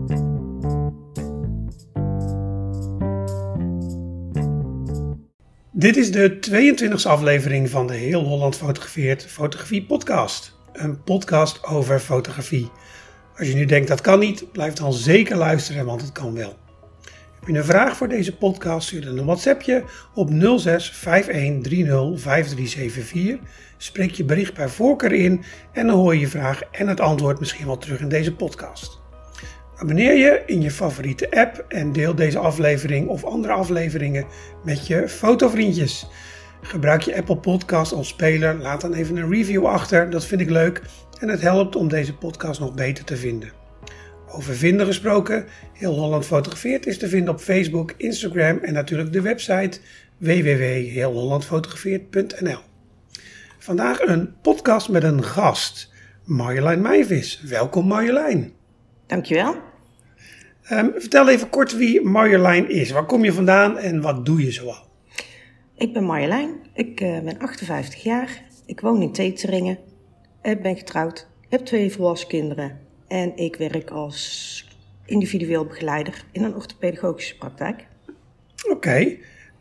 Dit is de 22e aflevering van de Heel Holland Fotografeert Fotografie podcast. Een podcast over fotografie. Als je nu denkt dat kan niet, blijf dan zeker luisteren, want het kan wel. Heb je een vraag voor deze podcast, stuur dan een WhatsAppje op 06 5130 5374. Spreek je bericht bij voorkeur in en dan hoor je je vraag en het antwoord misschien wel terug in deze podcast. Abonneer je in je favoriete app en deel deze aflevering of andere afleveringen met je fotovriendjes. Gebruik je Apple Podcast als speler, laat dan even een review achter, dat vind ik leuk en het helpt om deze podcast nog beter te vinden. Over vinden gesproken, Heel Holland Fotografeert is te vinden op Facebook, Instagram en natuurlijk de website www.heelhollandfotografeert.nl. Vandaag een podcast met een gast, Marjolein Meijvis. Welkom Marjolein. Dankjewel. Vertel even kort wie Marjolein is. Waar kom je vandaan en wat doe je zoal? Ik ben Marjolein. Ik ben 58 jaar. Ik woon in Teteringen. Ik ben getrouwd. Heb 2 volwassen kinderen. En ik werk als individueel begeleider in een orthopedagogische praktijk. Oké.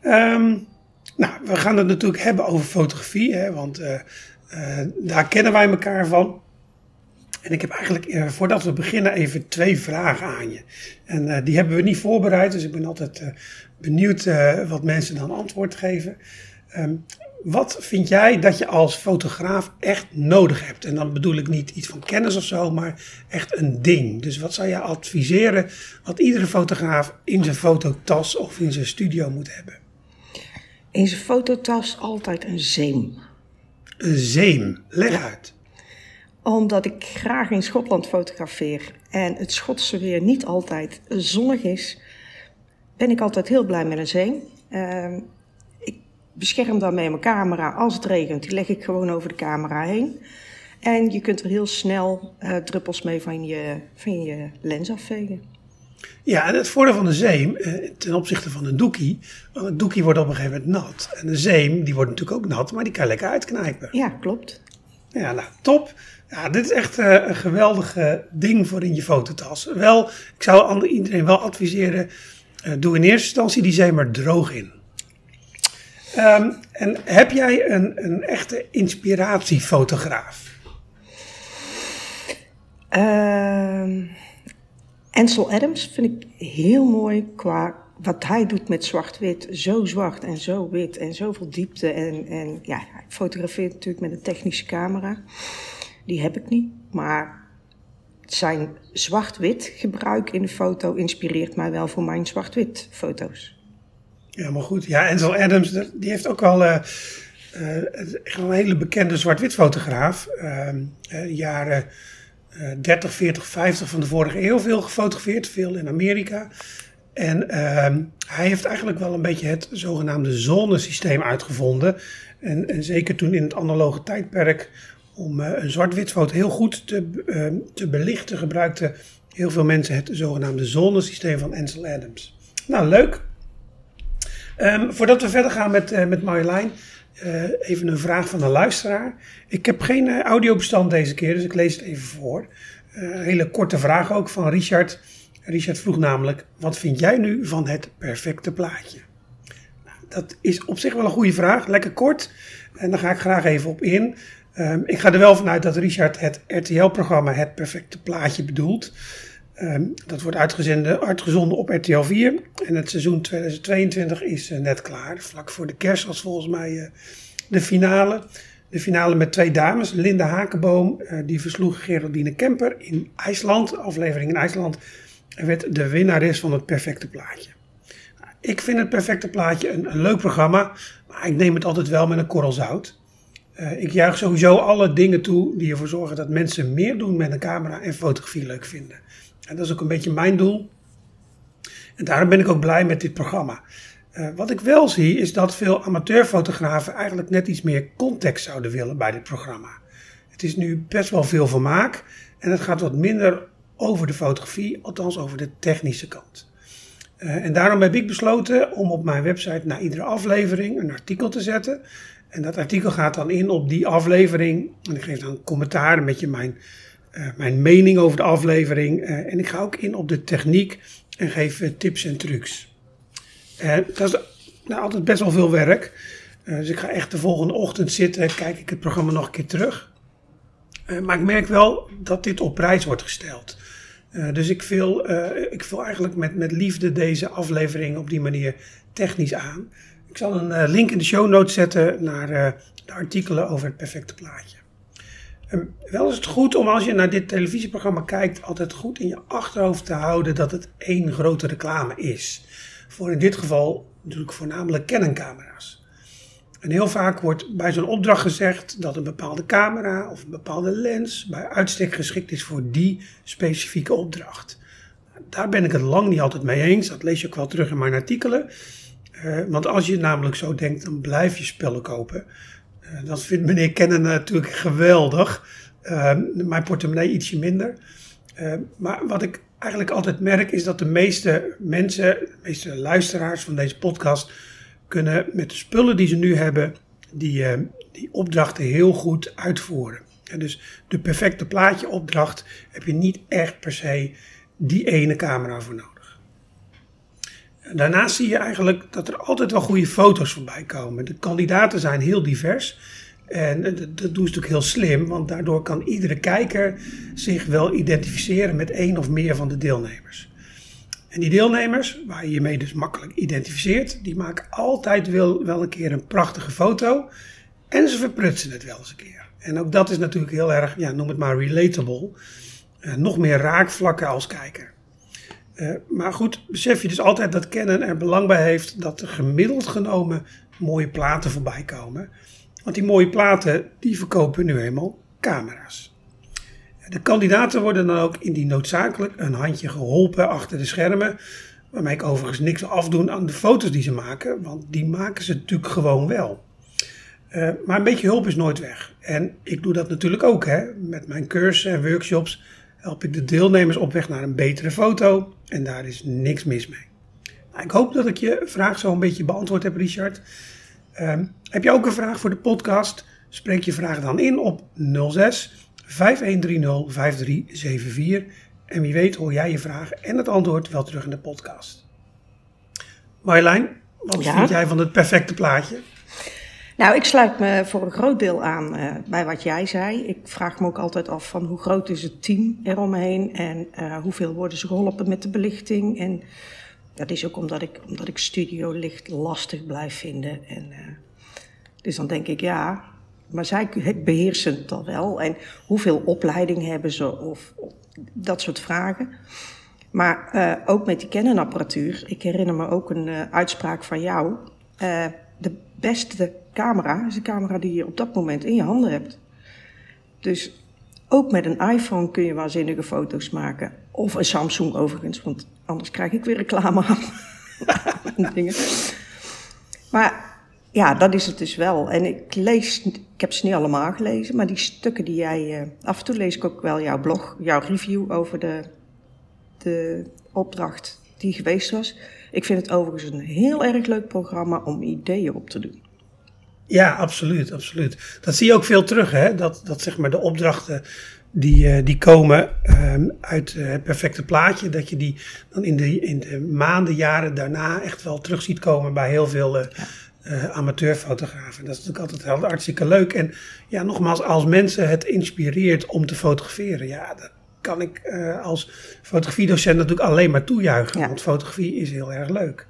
We gaan het natuurlijk hebben over fotografie. Hè, want daar kennen wij elkaar van. En ik heb eigenlijk, voordat we beginnen, even 2 vragen aan je. En die hebben we niet voorbereid, dus ik ben altijd benieuwd wat mensen dan antwoord geven. Wat vind jij dat je als fotograaf echt nodig hebt? En dan bedoel ik niet iets van kennis of zo, maar echt een ding. Dus wat zou je adviseren wat iedere fotograaf in zijn fototas of in zijn studio moet hebben? In zijn fototas altijd een zeem. Een zeem, leg uit. Omdat ik graag in Schotland fotografeer en het Schotse weer niet altijd zonnig is, ben ik altijd heel blij met een zeem. Ik bescherm daarmee mijn camera. Als het regent, die leg ik gewoon over de camera heen. En je kunt er heel snel druppels mee van je lens afvegen. Ja, en het voordeel van een zeem ten opzichte van een doekie, want een doekie wordt op een gegeven moment nat. En een zeem, die wordt natuurlijk ook nat, maar die kan je lekker uitknijpen. Ja, klopt. Ja, nou, top. Ja, dit is echt een geweldig ding voor in je fototas. Wel, ik zou iedereen wel adviseren, doe in eerste instantie die zeem er droog in. En heb jij een echte inspiratiefotograaf? Ansel Adams vind ik heel mooi qua wat hij doet met zwart-wit. Zo zwart en zo wit en zoveel diepte. En ja, ik fotografeer natuurlijk met een technische camera. Die heb ik niet, maar zijn zwart-wit gebruik in de foto inspireert mij wel voor mijn zwart-wit foto's. Ja, maar goed. Ja, Ansel Adams, die heeft ook wel echt een hele bekende zwart-wit fotograaf. Jaren 30, 40, 50 van de vorige eeuw veel gefotografeerd, veel in Amerika. En hij heeft eigenlijk wel een beetje het zogenaamde zonnesysteem uitgevonden. En zeker toen in het analoge tijdperk om een zwart-wit foto heel goed te belichten gebruikten heel veel mensen het zogenaamde zonnesysteem van Ansel Adams. Nou, leuk. Voordat we verder gaan met Marjolein, even een vraag van een luisteraar. Ik heb geen audiobestand deze keer, dus ik lees het even voor. Een hele korte vraag ook van Richard. Richard vroeg namelijk, wat vind jij nu van het perfecte plaatje? Nou, dat is op zich wel een goede vraag, lekker kort. En daar ga ik graag even op in. Ik ga er wel vanuit dat Richard het RTL-programma Het Perfecte Plaatje bedoelt. Dat wordt uitgezonden op RTL 4. En het seizoen 2022 is net klaar. Vlak voor de kerst was volgens mij de finale. De finale met 2 dames. Linda Hakenboom, die versloeg Geraldine Kemper in IJsland. Aflevering in IJsland. En werd de winnares van het perfecte plaatje. Ik vind het perfecte plaatje een leuk programma. Maar ik neem het altijd wel met een korrel zout. Ik juich sowieso alle dingen toe die ervoor zorgen dat mensen meer doen met een camera en fotografie leuk vinden. En dat is ook een beetje mijn doel. En daarom ben ik ook blij met dit programma. Wat ik wel zie is dat veel amateurfotografen eigenlijk net iets meer context zouden willen bij dit programma. Het is nu best wel veel vermaak en het gaat wat minder over de fotografie, althans over de technische kant. En daarom heb ik besloten om op mijn website na iedere aflevering een artikel te zetten. En dat artikel gaat dan in op die aflevering. En ik geef dan commentaar, een beetje mijn mijn mening over de aflevering. En ik ga ook in op de techniek en geef tips en trucs. Dat is altijd best wel veel werk. Dus ik ga echt de volgende ochtend zitten, kijk ik het programma nog een keer terug. Maar ik merk wel dat dit op prijs wordt gesteld. Dus ik vul eigenlijk met liefde deze aflevering op die manier technisch aan. Ik zal een link in de show notes zetten naar de artikelen over het perfecte plaatje. Wel is het goed om als je naar dit televisieprogramma kijkt altijd goed in je achterhoofd te houden dat het één grote reclame is. Voor in dit geval natuurlijk voornamelijk Canon-camera's. En heel vaak wordt bij zo'n opdracht gezegd dat een bepaalde camera of een bepaalde lens bij uitstek geschikt is voor die specifieke opdracht. Daar ben ik het lang niet altijd mee eens. Dat lees je ook wel terug in mijn artikelen. Want als je namelijk zo denkt, dan blijf je spullen kopen. Dat vindt meneer Canon natuurlijk geweldig. Mijn portemonnee ietsje minder. Maar wat ik eigenlijk altijd merk is dat de meeste mensen, de meeste luisteraars van deze podcast kunnen met de spullen die ze nu hebben, die opdrachten heel goed uitvoeren. En dus de perfecte plaatjeopdracht heb je niet echt per se die ene camera voor nodig. Daarnaast zie je eigenlijk dat er altijd wel goede foto's voorbij komen. De kandidaten zijn heel divers. En dat doen ze natuurlijk heel slim, want daardoor kan iedere kijker zich wel identificeren met één of meer van de deelnemers. En die deelnemers, waar je je mee dus makkelijk identificeert, die maken altijd wel een keer een prachtige foto. En ze verprutsen het wel eens een keer. En ook dat is natuurlijk heel erg, noem het maar relatable. Nog meer raakvlakken als kijker. Maar goed, besef je dus altijd dat Canon er belang bij heeft dat er gemiddeld genomen mooie platen voorbij komen. Want die mooie platen, die verkopen nu eenmaal camera's. De kandidaten worden dan ook indien noodzakelijk een handje geholpen achter de schermen. Waarmee ik overigens niks wil afdoen aan de foto's die ze maken. Want die maken ze natuurlijk gewoon wel. Maar een beetje hulp is nooit weg. En ik doe dat natuurlijk ook. Met mijn cursussen en workshops help ik de deelnemers op weg naar een betere foto. En daar is niks mis mee. Nou, ik hoop dat ik je vraag zo een beetje beantwoord heb, Richard. Heb je ook een vraag voor de podcast? Spreek je vraag dan in op 06 5130 5374. En wie weet hoor jij je vraag en het antwoord wel terug in de podcast. Marjolein, wat vind jij van het perfecte plaatje? Nou, ik sluit me voor een groot deel aan bij wat jij zei. Ik vraag me ook altijd af van hoe groot is het team eromheen en hoeveel worden ze geholpen met de belichting. En dat is ook omdat ik studiolicht lastig blijf vinden. En, dus dan denk ik, maar zij beheersen het al wel. En hoeveel opleiding hebben ze of dat soort vragen. Maar ook met die Canon-apparatuur. Ik herinner me ook een uitspraak van jou. De beste camera is de camera die je op dat moment in je handen hebt. Dus ook met een iPhone kun je waanzinnige foto's maken. Of een Samsung overigens, want anders krijg ik weer reclame aan. Dingen. Maar ja, dat is het dus wel. En ik heb ze niet allemaal gelezen, maar die stukken die jij... af en toe lees ik ook wel jouw blog, jouw review over de opdracht die geweest was. Ik vind het overigens een heel erg leuk programma om ideeën op te doen. Ja, absoluut, absoluut. Dat zie je ook veel terug, hè? Dat zeg maar de opdrachten die komen uit het perfecte plaatje, dat je die dan in de maanden, jaren daarna echt wel terug ziet komen bij heel veel amateurfotografen. Dat is natuurlijk altijd hartstikke leuk. En ja, nogmaals, als mensen het inspireert om te fotograferen, dat kan ik als fotografiedocent natuurlijk alleen maar toejuichen. Ja. Want fotografie is heel erg leuk.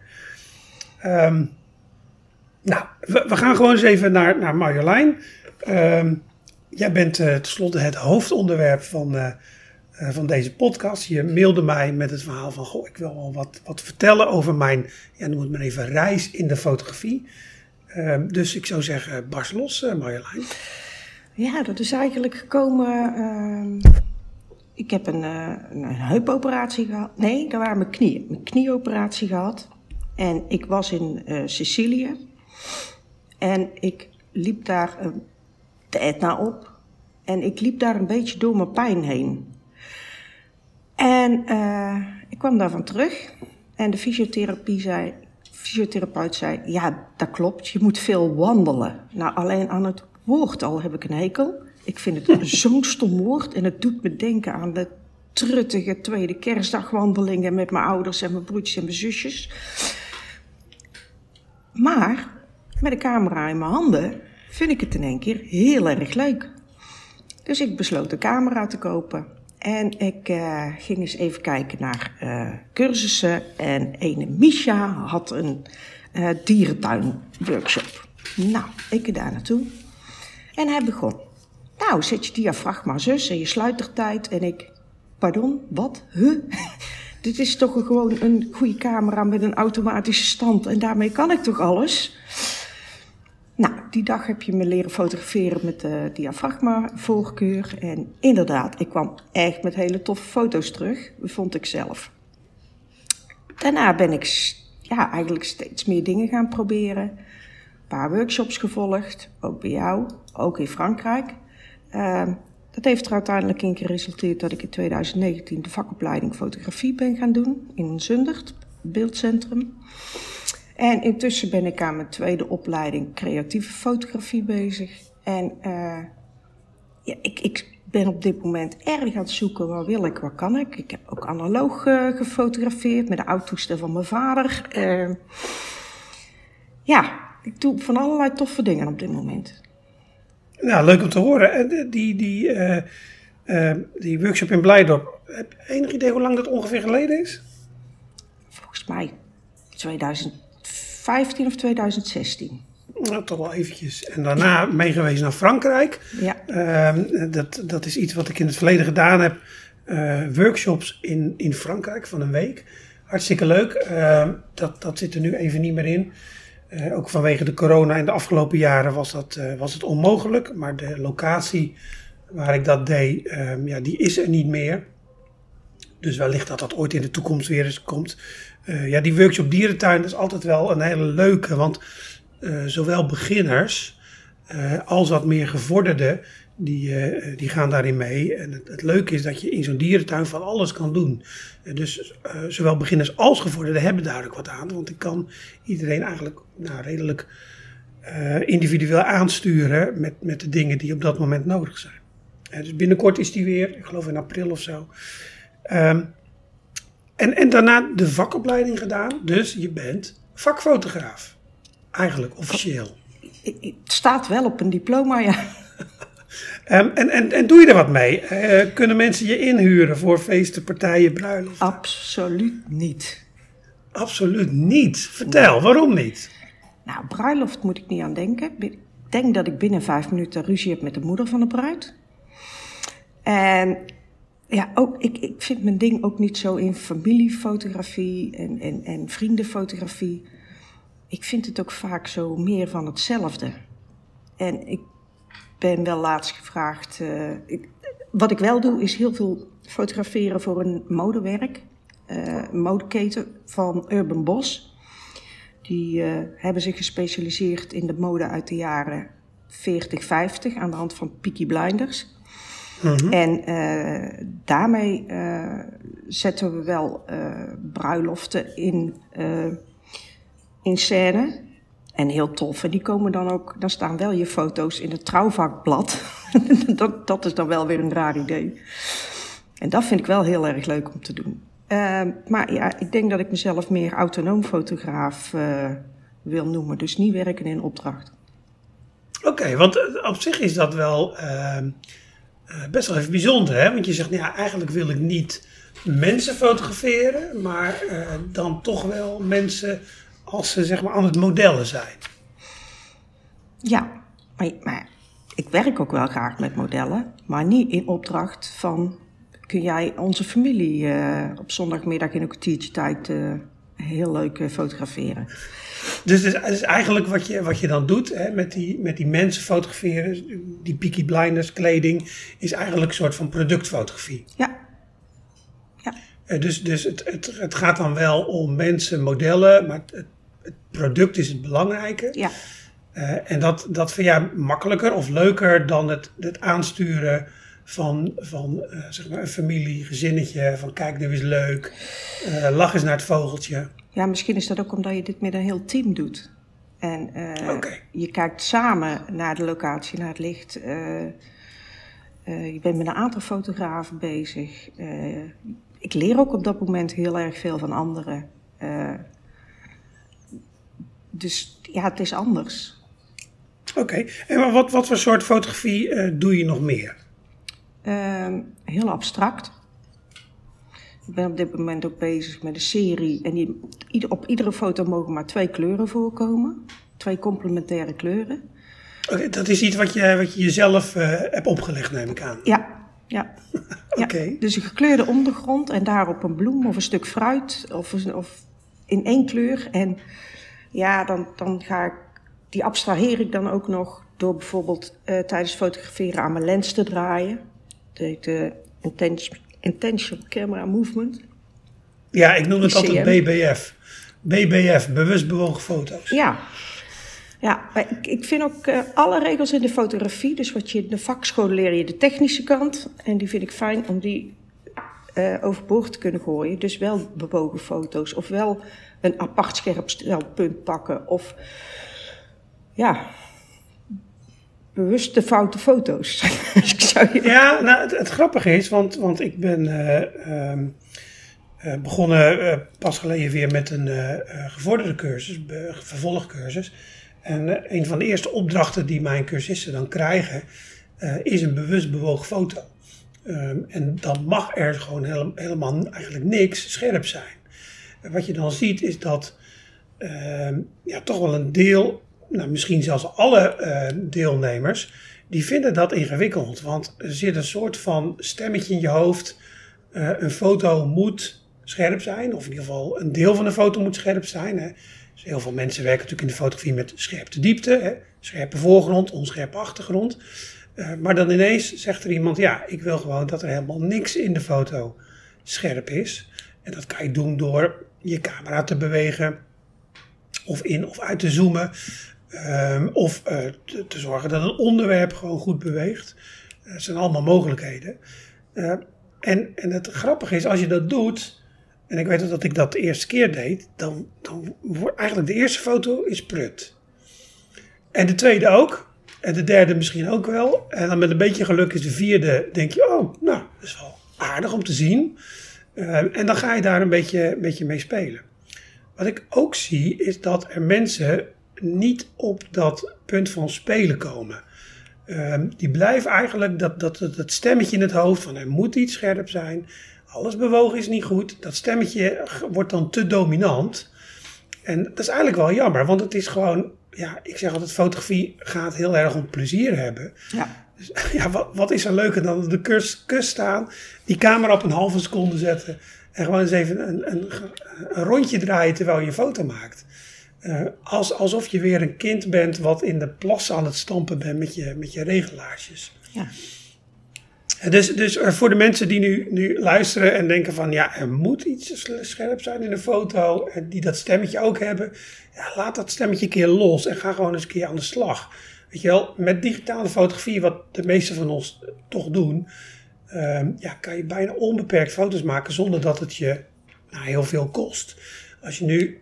We gaan gewoon eens even naar Marjolein. Jij bent tenslotte het hoofdonderwerp van deze podcast. Je mailde mij met het verhaal van, ik wil wel wat vertellen over mijn, noem het maar even, reis in de fotografie. Dus ik zou zeggen, barst los, Marjolein. Ja, dat is eigenlijk gekomen... Ik heb een heupoperatie gehad. Nee, dat waren mijn knieën. Mijn knieoperatie gehad. En ik was in Sicilië. En ik liep daar de Etna op. En ik liep daar een beetje door mijn pijn heen. En ik kwam daarvan terug. En de fysiotherapeut zei... Ja, dat klopt. Je moet veel wandelen. Nou, alleen aan het woord al heb ik een hekel. Ik vind het zo'n stom woord en het doet me denken aan de truttige tweede kerstdagwandelingen met mijn ouders en mijn broertjes en mijn zusjes. Maar met een camera in mijn handen vind ik het in één keer heel erg leuk. Dus ik besloot een camera te kopen. En ik ging eens even kijken naar cursussen. En ene Misha had een dierentuinworkshop. Nou, ik daar naartoe. En hij begon. Nou, zet je diafragma zus en je sluitertijd. En ik, pardon, wat? Huh? Dit is toch gewoon een goede camera met een automatische stand. En daarmee kan ik toch alles? Nou, die dag heb je me leren fotograferen met de diafragma voorkeur. En inderdaad, ik kwam echt met hele toffe foto's terug, vond ik zelf. Daarna ben ik eigenlijk steeds meer dingen gaan proberen. Een paar workshops gevolgd, ook bij jou, ook in Frankrijk. Dat heeft er uiteindelijk in geresulteerd dat ik in 2019 de vakopleiding fotografie ben gaan doen in Zundert, beeldcentrum. En intussen ben ik aan mijn tweede opleiding creatieve fotografie bezig. En ik ben op dit moment erg aan het zoeken, wat wil ik, wat kan ik. Ik heb ook analoog gefotografeerd met de oud-toestel van mijn vader. Ik doe van allerlei toffe dingen op dit moment. Nou, leuk om te horen. Die workshop in Blijdorp, heb je enig idee hoe lang dat ongeveer geleden is? Volgens mij 2015 of 2016. Nou, toch wel eventjes. En daarna meegewezen naar Frankrijk. Ja. Dat is iets wat ik in het verleden gedaan heb. Workshops in Frankrijk van een week. Hartstikke leuk. Dat zit er nu even niet meer in. Ook vanwege de corona in de afgelopen jaren was het onmogelijk. Maar de locatie waar ik dat deed, die is er niet meer. Dus wellicht dat ooit in de toekomst weer eens komt. Die workshop dierentuin is altijd wel een hele leuke. Want zowel beginners als wat meer gevorderden, die gaan daarin mee. En het leuke is dat je in zo'n dierentuin van alles kan doen. Dus zowel beginners als gevorderden hebben daar ook wat aan. Want ik kan iedereen eigenlijk redelijk individueel aansturen met de dingen die op dat moment nodig zijn. Dus binnenkort is die weer, ik geloof in april of zo. En daarna de vakopleiding gedaan. Dus je bent vakfotograaf. Eigenlijk officieel. Het staat wel op een diploma, ja. En doe je er wat mee? Kunnen mensen je inhuren voor feesten, partijen, bruiloften? Absoluut niet. Absoluut niet? Vertel, waarom niet? Nou, bruiloft moet ik niet aan denken. Ik denk dat ik binnen 5 minuten ruzie heb met de moeder van de bruid. En ja, ik vind mijn ding ook niet zo in familiefotografie en vriendenfotografie. Ik vind het ook vaak zo meer van hetzelfde. En ik ben wel laatst gevraagd. Wat ik wel doe is heel veel fotograferen voor een modewerk. Een modeketen van Urban Boss. Die hebben zich gespecialiseerd in de mode uit de jaren 40, 50 aan de hand van Peaky Blinders. Mm-hmm. En daarmee zetten we wel bruiloften in scène. En heel tof. En die komen dan staan wel je foto's in het trouwvakblad. dat is dan wel weer een raar idee. En dat vind ik wel heel erg leuk om te doen. Maar ja, ik denk dat ik mezelf meer autonoom fotograaf wil noemen. Dus niet werken in opdracht. Oké, want op zich is dat wel best wel even bijzonder. Hè? Want je zegt, eigenlijk wil ik niet mensen fotograferen. Maar dan toch wel mensen als ze zeg maar aan het modellen zijn. Ja, maar ik werk ook wel graag met modellen. Maar niet in opdracht van, kun jij onze familie op zondagmiddag in een kwartiertje tijd heel leuk fotograferen. Dus het is eigenlijk wat je dan doet, hè, met die mensen fotograferen, die Peaky Blinders kleding, is eigenlijk een soort van productfotografie. Ja. Dus het gaat dan wel om mensen, modellen, maar het product is het belangrijke. Ja. En dat vind jij makkelijker of leuker dan het aansturen van zeg maar een familie, gezinnetje, van kijk, nu is leuk, lach eens naar het vogeltje. Ja, misschien is dat ook omdat je dit met een heel team doet. En je kijkt samen naar de locatie, naar het licht. Je bent met een aantal fotografen bezig. Ik leer ook op dat moment heel erg veel van anderen. Dus ja, het is anders. Oké. En maar wat voor soort fotografie doe je nog meer? Heel abstract. Ik ben op dit moment ook bezig met een serie. En op iedere foto mogen maar 2 kleuren voorkomen. 2 complementaire kleuren. Oké, dat is iets wat je jezelf hebt opgelegd, neem ik aan. Ja. Oké. Ja. Dus een gekleurde ondergrond en daarop een bloem of een stuk fruit of in 1 kleur. En ja, dan die abstraheer ik dan ook nog door bijvoorbeeld tijdens fotograferen aan mijn lens te draaien. De Intentional Camera Movement. Ja, ik noem het ICM. altijd BBF. BBF, bewust bewogen foto's. Ja, maar ik vind ook alle regels in de fotografie, dus wat je in de vakschool leer je de technische kant. En die vind ik fijn om die overboord te kunnen gooien. Dus wel bewogen foto's of wel een apart scherp stelpunt pakken. Of ja, bewust de foute foto's. Ja, nou, het grappige is, want ik ben begonnen pas geleden weer met een gevorderde cursus, vervolgcursus. En een van de eerste opdrachten die mijn cursisten dan krijgen, is een bewust bewogen foto. En dan mag er gewoon helemaal eigenlijk niks scherp zijn. Wat je dan ziet is dat toch wel een deel, nou, misschien zelfs alle deelnemers, die vinden dat ingewikkeld. Want er zit een soort van stemmetje in je hoofd. Een foto moet scherp zijn, of in ieder geval een deel van de foto moet scherp zijn. Hè. Dus heel veel mensen werken natuurlijk in de fotografie met scherpte diepte, hè. Scherpe voorgrond, onscherpe achtergrond. Maar dan ineens zegt er iemand, ja, ik wil gewoon dat er helemaal niks in de foto scherp is. En dat kan je doen door je camera te bewegen, of in of uit te zoomen. Of te zorgen dat een onderwerp gewoon goed beweegt. Dat zijn allemaal mogelijkheden. En het grappige is, als je dat doet, en ik weet dat ik dat de eerste keer deed, dan wordt eigenlijk de eerste foto is prut. En de tweede ook. En de derde misschien ook wel. En dan met een beetje geluk is de vierde, denk je, oh, nou, dat is wel aardig om te zien. En dan ga je daar een beetje mee spelen. Wat ik ook zie, is dat er mensen niet op dat punt van spelen komen. Die blijven eigenlijk dat stemmetje in het hoofd van er moet iets scherp zijn. Alles bewogen is niet goed. Dat stemmetje wordt dan te dominant. En dat is eigenlijk wel jammer, want het is gewoon, ja, ik zeg altijd, fotografie gaat heel erg om plezier hebben. Ja. Dus, ja, wat is er leuker dan op de kust staan, die camera op een halve seconde zetten en gewoon eens even een rondje draaien terwijl je een foto maakt. Alsof je weer een kind bent wat in de plas aan het stampen bent met je regelaarsjes. Ja. Dus voor de mensen die nu luisteren en denken van, ja, er moet iets scherp zijn in een foto, en die dat stemmetje ook hebben, ja, laat dat stemmetje een keer los en ga gewoon eens een keer aan de slag. Weet je wel, met digitale fotografie, wat de meeste van ons toch doen, kan je bijna onbeperkt foto's maken zonder dat het je heel veel kost. Als je nu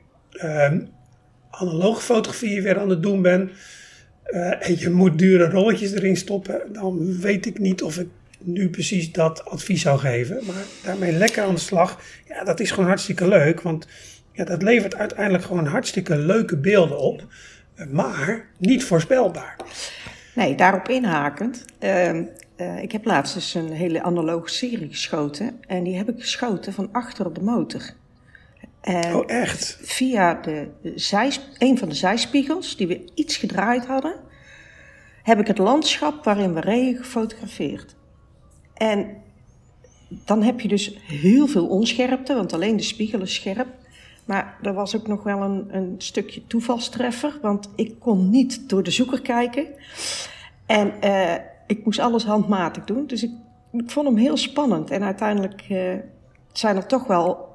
analoge fotografie weer aan het doen bent en je moet dure rolletjes erin stoppen, dan weet ik niet of ik nu precies dat advies zou geven. Maar daarmee lekker aan de slag, ja, dat is gewoon hartstikke leuk, want ja, dat levert uiteindelijk gewoon hartstikke leuke beelden op, maar niet voorspelbaar. Nee, daarop inhakend. Ik heb laatst dus een hele analoge serie geschoten. En die heb ik geschoten van achter op de motor. Oh, echt? Via een van de zijspiegels, die we iets gedraaid hadden, heb ik het landschap waarin we reden gefotografeerd. En dan heb je dus heel veel onscherpte, want alleen de spiegel is scherp. Maar er was ook nog wel een stukje toevalstreffer, want ik kon niet door de zoeker kijken. En ik moest alles handmatig doen, dus ik vond hem heel spannend. En uiteindelijk zijn er toch wel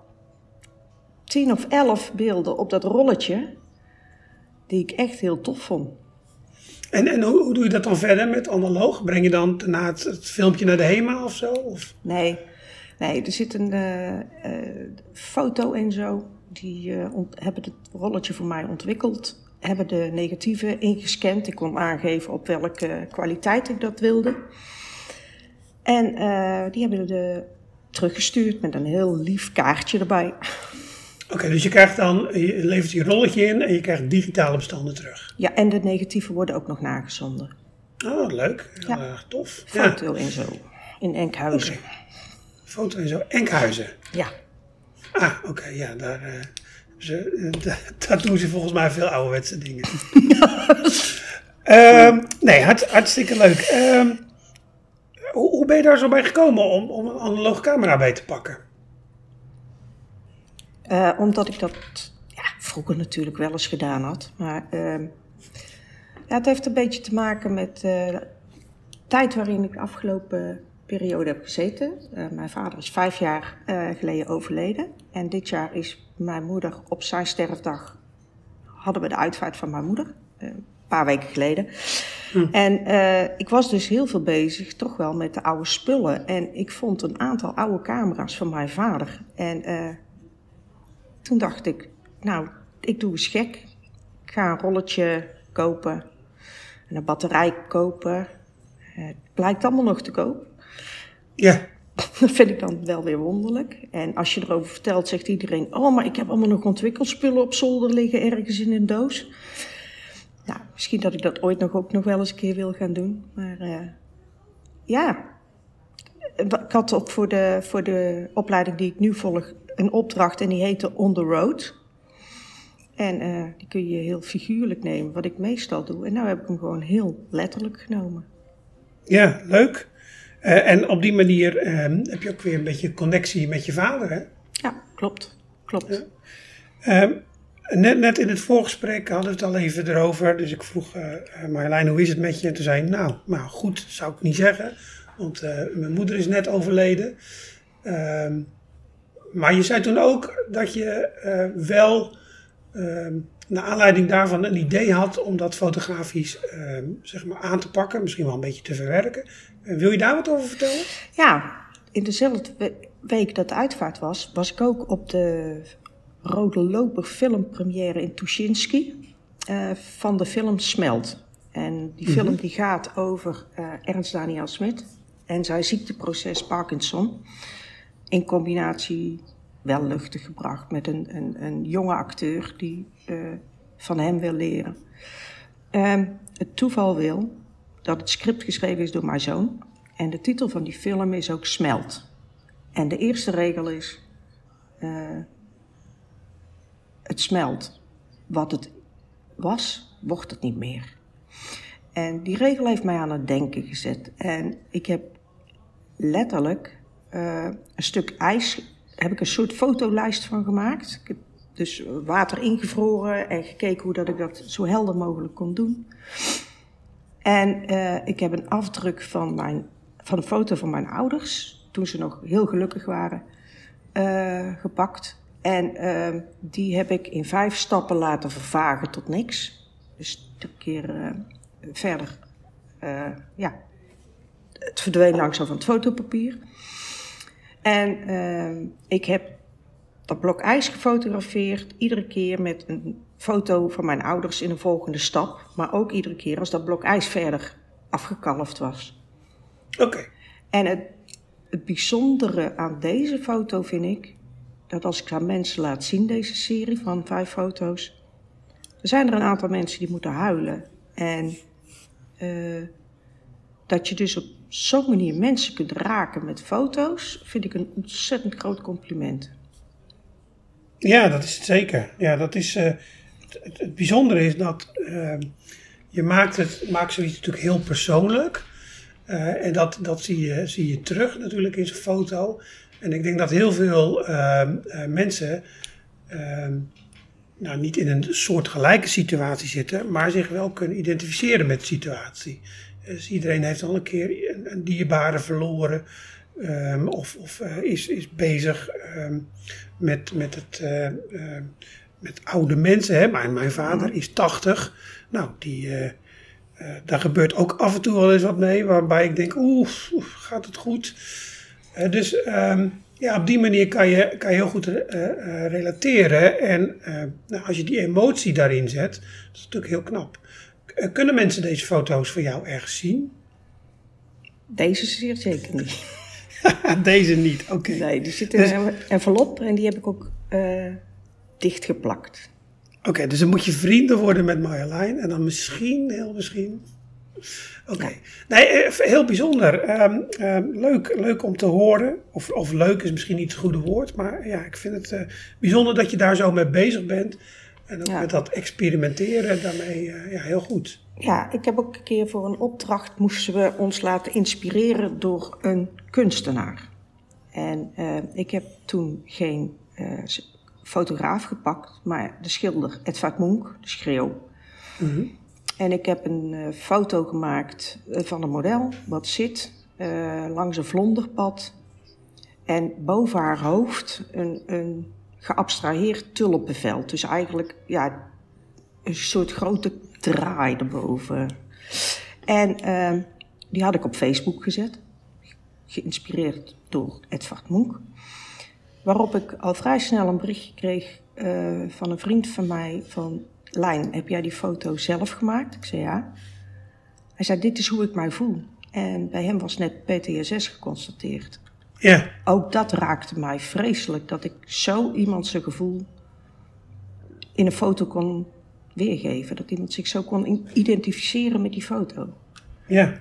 10 of 11 beelden op dat rolletje die ik echt heel tof vond. En hoe doe je dat dan verder met analoog? Breng je dan daarna het filmpje naar de HEMA of zo? Of? Nee, er zit een foto en zo. Die hebben het rolletje voor mij ontwikkeld. Hebben de negatieven ingescand. Ik kon aangeven op welke kwaliteit ik dat wilde. En die hebben we teruggestuurd met een heel lief kaartje erbij. Oké, dus je krijgt dan, je levert je rolletje in en je krijgt digitale bestanden terug. Ja, en de negatieven worden ook nog nagezonden. Oh, leuk. Heel erg tof. Foto en zo. In Enkhuizen. Okay. Foto en zo. Enkhuizen. Ja. Ah, oké. Ja, daar doen ze volgens mij veel ouderwetse dingen. Nee, hartstikke leuk. Hoe ben je daar zo bij gekomen om een analoge camera bij te pakken? Omdat ik dat vroeger natuurlijk wel eens gedaan had. Maar het heeft een beetje te maken met de tijd waarin ik de afgelopen periode heb gezeten. Mijn vader is 5 jaar geleden overleden. En dit jaar is mijn moeder op zijn sterfdag, hadden we de uitvaart van mijn moeder. Een paar weken geleden. En ik was dus heel veel bezig, toch wel met de oude spullen. En ik vond een aantal oude camera's van mijn vader. En toen dacht ik, nou, ik doe eens gek. Ik ga een rolletje kopen en een batterij kopen. Het blijkt allemaal nog te koop. Ja. Dat vind ik dan wel weer wonderlijk. En als je erover vertelt, zegt iedereen, oh, maar ik heb allemaal nog ontwikkelspullen op zolder liggen, ergens in een doos. Nou, misschien dat ik dat ooit ook nog wel eens een keer wil gaan doen. Maar ik had ook voor de opleiding die ik nu volg een opdracht en die heette On The Road. En die kun je heel figuurlijk nemen, wat ik meestal doe. En nou heb ik hem gewoon heel letterlijk genomen. Ja, leuk. En op die manier heb je ook weer een beetje connectie met je vader, hè? Ja, klopt. Ja. Net in het voorgesprek hadden we het al even erover. Dus ik vroeg Marjolein, hoe is het met je? En toen zei hij, nou goed, zou ik niet zeggen. Want mijn moeder is net overleden. Maar je zei toen ook dat je wel, naar aanleiding daarvan, een idee had om dat fotografisch zeg maar aan te pakken. Misschien wel een beetje te verwerken. Wil je daar wat over vertellen? Ja, in dezelfde week dat de uitvaart was ik ook op de Rode Loper filmpremière in Tuschinski van de film Smelt. En die film die gaat over Ernst Daniel Smit en zijn ziekteproces Parkinson. In combinatie wel luchtig gebracht met een jonge acteur die van hem wil leren. Het toeval wil dat het script geschreven is door mijn zoon. En de titel van die film is ook Smelt. En de eerste regel is, het smelt. Wat het was, wordt het niet meer. En die regel heeft mij aan het denken gezet. En ik heb letterlijk een stuk ijs, heb ik een soort fotolijst van gemaakt. Ik heb dus water ingevroren en gekeken hoe dat ik dat zo helder mogelijk kon doen. En ik heb een afdruk van een foto van mijn ouders, toen ze nog heel gelukkig waren, gepakt. En die heb ik in 5 stappen laten vervagen tot niks. Dus een keer verder, het verdween langzaam van het fotopapier. En ik heb dat blok ijs gefotografeerd, iedere keer met een foto van mijn ouders in een volgende stap. Maar ook iedere keer als dat blok ijs verder afgekalfd was. Oké. En het bijzondere aan deze foto vind ik, dat als ik aan mensen laat zien, deze serie van 5 foto's, er zijn er een aantal mensen die moeten huilen. En dat je dus op zo'n manier mensen kunt raken met foto's, vind ik een ontzettend groot compliment. Ja, dat is het zeker. Ja, dat is, het bijzondere is dat je maakt zoiets natuurlijk heel persoonlijk. En dat zie je terug natuurlijk in zo'n foto. En ik denk dat heel veel mensen niet in een soortgelijke situatie zitten, maar zich wel kunnen identificeren met de situatie. Dus iedereen heeft al een keer een dierbare verloren of is bezig met oude mensen. Hè? Mijn vader is 80. Nou, daar gebeurt ook af en toe wel eens wat mee, waarbij ik denk, gaat het goed? Dus op die manier kan je heel goed relateren. En als je die emotie daarin zet, dat is natuurlijk heel knap. Kunnen mensen deze foto's van jou ergens zien? Deze zeer zeker niet. Deze niet, oké. Nee, die zit in een envelop en die heb ik ook dichtgeplakt. Oké, dus dan moet je vrienden worden met Marjolein en dan heel misschien... Oké, Ja. Nee, heel bijzonder. Leuk om te horen. Of leuk is misschien niet het goede woord. Maar ja, ik vind het bijzonder dat je daar zo mee bezig bent. En ook met dat experimenteren daarmee heel goed. Ja, ik heb ook een keer voor een opdracht moesten we ons laten inspireren door een kunstenaar. En ik heb toen geen fotograaf gepakt, maar de schilder Edvard Munch, de Schreeuw. Mm-hmm. En ik heb een foto gemaakt van een model wat zit langs een vlonderpad. En boven haar hoofd een geabstraheerd tulpenveld. Dus eigenlijk een soort grote draai erboven. En die had ik op Facebook gezet. Geïnspireerd door Edvard Munch. Waarop ik al vrij snel een berichtje kreeg van een vriend van mij van... Lijn, heb jij die foto zelf gemaakt? Ik zei ja. Hij zei, dit is hoe ik mij voel. En bij hem was net PTSS geconstateerd. Ja. Ook dat raakte mij vreselijk, dat ik zo iemand zijn gevoel in een foto kon weergeven. Dat iemand zich zo kon identificeren met die foto. Ja.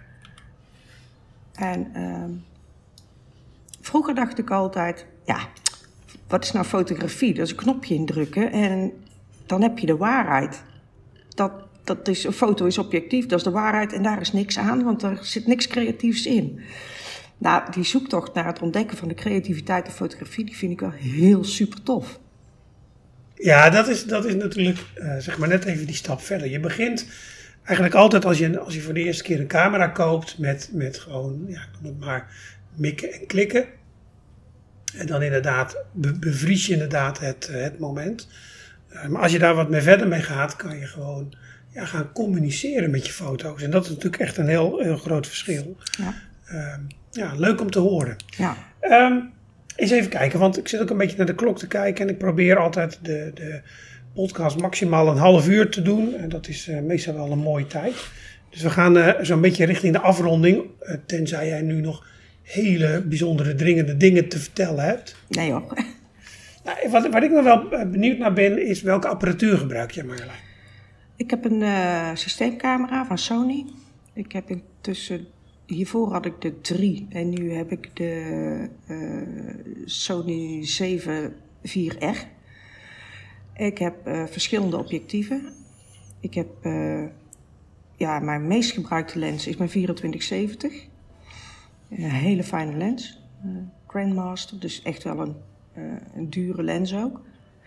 En vroeger dacht ik altijd, wat is nou fotografie? Dat is een knopje indrukken en... dan heb je de waarheid. Een foto is objectief, dat is de waarheid en daar is niks aan, want er zit niks creatiefs in. Nou, die zoektocht naar het ontdekken van de creativiteit in fotografie, die vind ik wel heel super tof. Ja, dat is natuurlijk, zeg maar net even die stap verder. Je begint eigenlijk altijd als je voor de eerste keer een camera koopt met gewoon, noem het maar, mikken en klikken. En dan inderdaad bevries je inderdaad het moment. Maar als je daar wat verder mee gaat, kan je gewoon gaan communiceren met je foto's. En dat is natuurlijk echt een heel groot verschil. Ja. Leuk om te horen. Ja. Eens even kijken, want ik zit ook een beetje naar de klok te kijken. En ik probeer altijd de podcast maximaal een half uur te doen. En dat is meestal wel een mooie tijd. Dus we gaan zo'n beetje richting de afronding. Tenzij jij nu nog hele bijzondere dringende dingen te vertellen hebt. Nee hoor. Nou, wat ik nog wel benieuwd naar ben, is welke apparatuur gebruik je, Marjolein? Ik heb een systeemcamera van Sony. Ik heb hiervoor had ik de 3 en nu heb ik de Sony 7 4R. Ik heb verschillende objectieven. Ik heb, mijn meest gebruikte lens is mijn 2470. Een hele fijne lens. Grandmaster, dus echt wel een dure lens ook.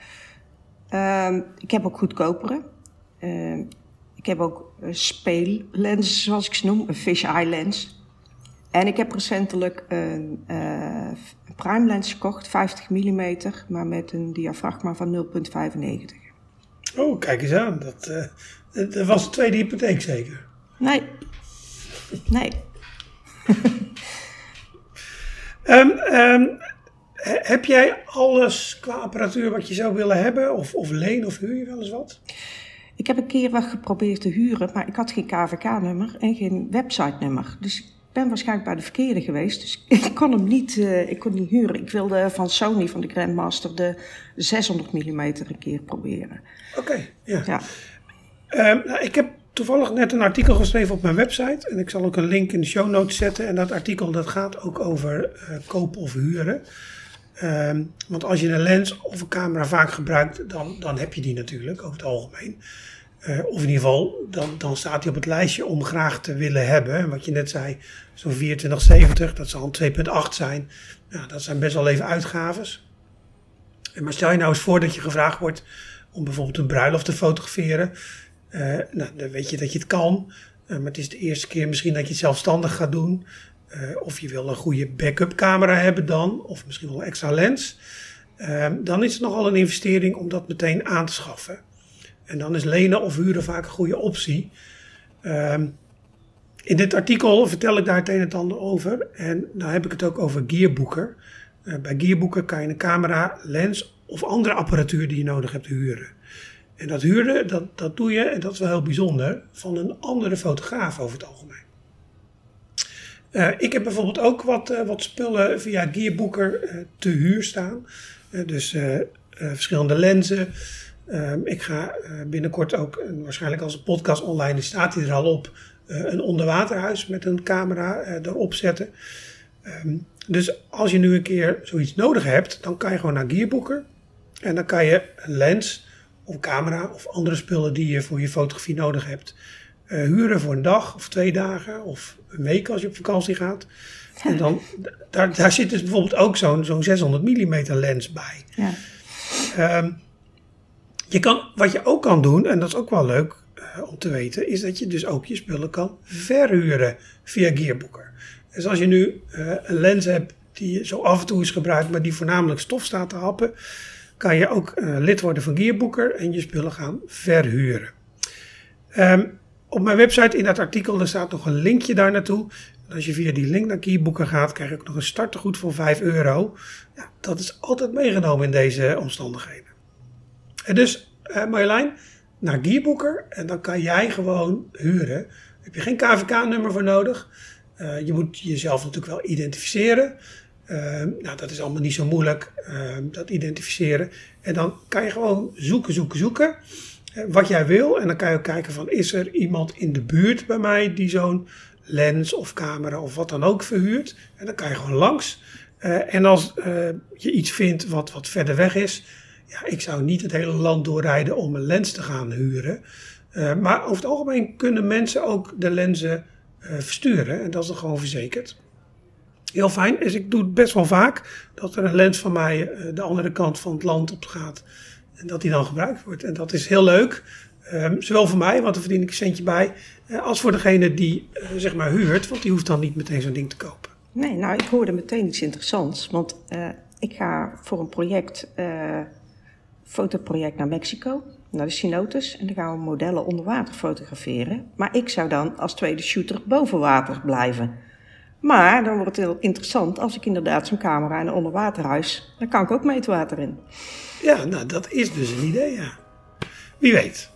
Ik heb ook goedkopere. Ik heb ook speellenzen, zoals ik ze noem, een fisheye lens. En ik heb recentelijk een prime lens gekocht, 50 mm, maar met een diafragma van 0,95. Oh, kijk eens aan. Dat was de tweede hypotheek zeker? Nee. Heb jij alles qua apparatuur wat je zou willen hebben? Of leen of huur je wel eens wat? Ik heb een keer wat geprobeerd te huren, maar ik had geen KVK-nummer en geen website-nummer. Dus ik ben waarschijnlijk bij de verkeerde geweest. Dus ik kon hem niet huren. Ik wilde van Sony, van de Grandmaster, de 600 mm een keer proberen. Oké, ja. Ja. Ik heb toevallig net een artikel geschreven op mijn website. En ik zal ook een link in de show notes zetten. En dat artikel dat gaat ook over kopen of huren. Want als je een lens of een camera vaak gebruikt, dan heb je die natuurlijk over het algemeen. Of in ieder geval, dan staat die op het lijstje om graag te willen hebben. En wat je net zei, zo'n 2470, dat zal een 2.8 zijn. Nou, dat zijn best wel even uitgaves. Maar stel je nou eens voor dat je gevraagd wordt om bijvoorbeeld een bruiloft te fotograferen. Dan weet je dat je het kan. Maar het is de eerste keer misschien dat je het zelfstandig gaat doen. Of je wil een goede backup camera hebben dan. Of misschien wel een extra lens. Dan is het nogal een investering om dat meteen aan te schaffen. En dan is lenen of huren vaak een goede optie. In dit artikel vertel ik daar het een en het ander over. En dan heb ik het ook over Gearbooker. Bij Gearbooker kan je een camera, lens of andere apparatuur die je nodig hebt huren. En dat huren, dat doe je, en dat is wel heel bijzonder, van een andere fotograaf over het algemeen. Ik heb bijvoorbeeld ook wat spullen via Gearbooker te huur staan. Dus verschillende lenzen. Ik ga binnenkort ook, waarschijnlijk als de podcast online is, staat hij er al op, een onderwaterhuis met een camera erop zetten. Dus als je nu een keer zoiets nodig hebt, dan kan je gewoon naar Gearbooker. En dan kan je een lens of camera of andere spullen die je voor je fotografie nodig hebt, huren voor een dag of 2 dagen of een week als je op vakantie gaat. Ja. En dan, daar zit dus bijvoorbeeld ook zo'n 600 mm lens bij. Ja. Wat je ook kan doen, en dat is ook wel leuk om te weten, is dat je dus ook je spullen kan verhuren via Gearbooker. Dus als je nu een lens hebt die zo af en toe is gebruikt, maar die voornamelijk stof staat te happen, kan je ook lid worden van Gearbooker en je spullen gaan verhuren. Op mijn website in dat artikel er staat nog een linkje daar naartoe. En als je via die link naar Gearbooker gaat, krijg je ook nog een startegoed van €5. Ja, dat is altijd meegenomen in deze omstandigheden. En dus Marjolein, naar Gearbooker en dan kan jij gewoon huren. Daar heb je geen KVK-nummer voor nodig. Je moet jezelf natuurlijk wel identificeren. Dat is allemaal niet zo moeilijk, dat identificeren. En dan kan je gewoon zoeken wat jij wil. En dan kan je ook kijken van, is er iemand in de buurt bij mij die zo'n lens of camera of wat dan ook verhuurt. En dan kan je gewoon langs. En als je iets vindt wat verder weg is, ja, ik zou niet het hele land doorrijden om een lens te gaan huren. Maar over het algemeen kunnen mensen ook de lenzen versturen. En dat is dan gewoon verzekerd. Heel fijn. Dus ik doe het best wel vaak dat er een lens van mij de andere kant van het land op gaat. En dat die dan gebruikt wordt. En dat is heel leuk. Zowel voor mij, want daar verdien ik een centje bij. Als voor degene die zeg maar huurt. Want die hoeft dan niet meteen zo'n ding te kopen. Nee, nou ik hoorde meteen iets interessants. Want ik ga voor een project, fotoproject naar Mexico. Naar de cenotes. En dan gaan we modellen onder water fotograferen. Maar ik zou dan als tweede shooter boven water blijven. Maar dan wordt het heel interessant als ik inderdaad zo'n camera en een onderwaterhuis, dan kan ik ook mee het water in. Ja, nou dat is dus een idee, ja. Wie weet.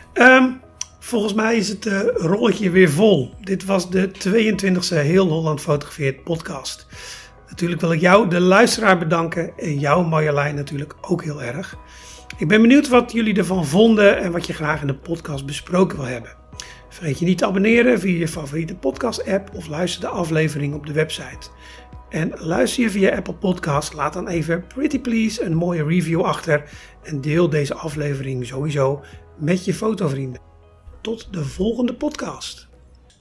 Volgens mij is het rolletje weer vol. Dit was de 22e Heel Holland Fotografeert podcast. Natuurlijk wil ik jou, de luisteraar, bedanken en jou, Marjolein, natuurlijk ook heel erg. Ik ben benieuwd wat jullie ervan vonden en wat je graag in de podcast besproken wil hebben. Vergeet je niet te abonneren via je favoriete podcast-app of luister de aflevering op de website. En luister je via Apple Podcasts, laat dan even pretty please een mooie review achter en deel deze aflevering sowieso met je fotovrienden. Tot de volgende podcast.